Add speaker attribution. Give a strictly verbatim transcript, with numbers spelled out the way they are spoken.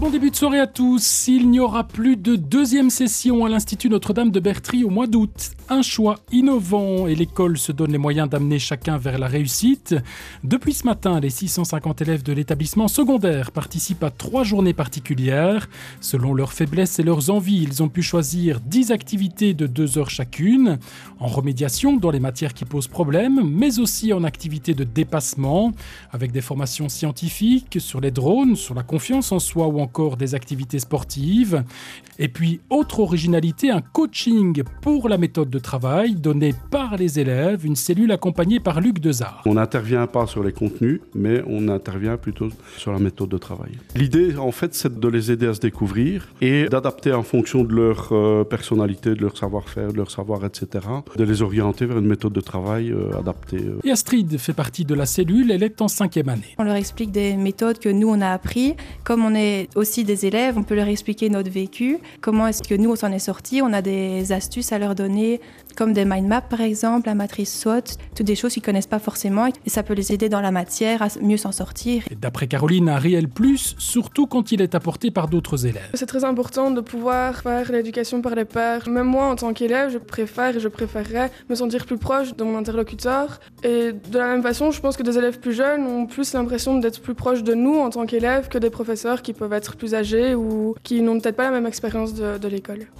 Speaker 1: Bon début de soirée à tous. Il n'y aura plus de deuxième session à l'Institut Notre-Dame de Bertry au mois d'août. Un choix innovant et l'école se donne les moyens d'amener chacun vers la réussite. Depuis ce matin, les six cent cinquante élèves de l'établissement secondaire participent à trois journées particulières. Selon leurs faiblesses et leurs envies, ils ont pu choisir dix activités de deux heures chacune. En remédiation dans les matières qui posent problème, mais aussi en activités de dépassement, avec des formations scientifiques sur les drones, sur la confiance en soi ou encore encore des activités sportives. Et puis, autre originalité, un coaching pour la méthode de travail donné par les élèves, une cellule accompagnée par Luc Dezard.
Speaker 2: On n'intervient pas sur les contenus, mais on intervient plutôt sur la méthode de travail. L'idée, en fait, c'est de les aider à se découvrir et d'adapter en fonction de leur euh, personnalité, de leur savoir-faire, de leur savoir, et cetera, de les orienter vers une méthode de travail euh, adaptée. Euh.
Speaker 1: Et Astrid fait partie de la cellule, elle est en cinquième année.
Speaker 3: On leur explique des méthodes que nous, on a appris. Comme on est aussi des élèves, on peut leur expliquer notre vécu, comment est-ce que nous on s'en est sortis, on a des astuces à leur donner, comme des mind maps par exemple, la matrice SWOT, toutes des choses qu'ils ne connaissent pas forcément et ça peut les aider dans la matière à mieux s'en sortir.
Speaker 1: Et d'après Caroline, un réel plus, surtout quand il est apporté par d'autres élèves.
Speaker 4: C'est très important de pouvoir faire l'éducation par les pairs. Même moi en tant qu'élève, je préfère et je préférerais me sentir plus proche de mon interlocuteur. Et de la même façon, je pense que des élèves plus jeunes ont plus l'impression d'être plus proches de nous en tant qu'élèves que des professeurs qui peuvent être plus âgés ou qui n'ont peut-être pas la même expérience de, de l'école.